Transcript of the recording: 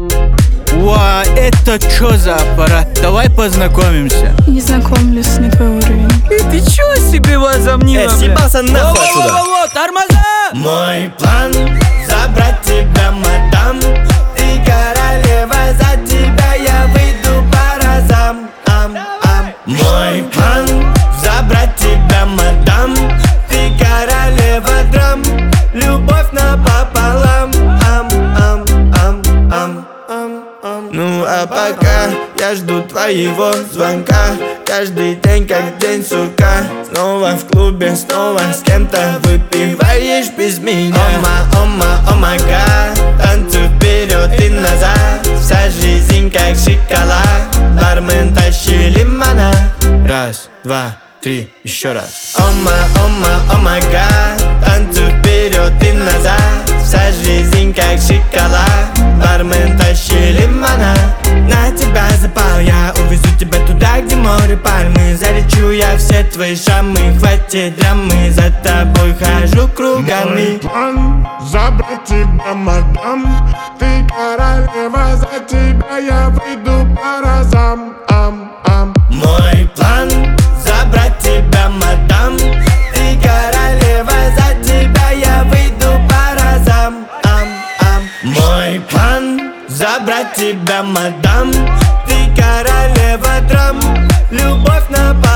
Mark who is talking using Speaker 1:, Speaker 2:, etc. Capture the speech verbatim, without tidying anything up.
Speaker 1: Ва, это чё за аппарат? Давай познакомимся.
Speaker 2: Не знакомлюсь, не твой уровень.
Speaker 1: И ты чё себе возомнила,
Speaker 3: Э,
Speaker 1: бля?
Speaker 3: съебался нахуй
Speaker 1: Во,
Speaker 3: отсюда.
Speaker 1: во, во, во, тормоза!
Speaker 3: Мой план забрать тебя, мадам. Ты королева, за тебя я выйду по разам. Ам, ам. Мой план забрать тебя, мадам. Ты королева драм. Любовь напополам. Ам, ам, ам, ам, ам, ам. Ну а пока я жду твоего звонка. Каждый день как день сурка. Снова в клубе, снова с кем-то выпиваешь без меня. Ома, ома, омага. Танцуй вперед и назад. Вся жизнь как шоколад. Бармен тащи лимонад. Раз, два, три, еще раз. Ома, ома, омага. Танцуй вперед и назад. Вся жизнь как шоколад. Бармен тащи лимонад. На тебя запал, я увезу тебя туда, где море пальмы. Залечу я все твои шрамы. Хватит драмы, за тобой хожу кругами.
Speaker 4: Мой план забрать тебя, мадам. Ты королева, за тебя я выйду по разам. Ам, ам.
Speaker 3: Мой план забрать тебя, мадам. Ты королева, за тебя я выйду по разам. Ам, ам. Мой план забрать тебя, мадам. Ты королева драм. Любовь на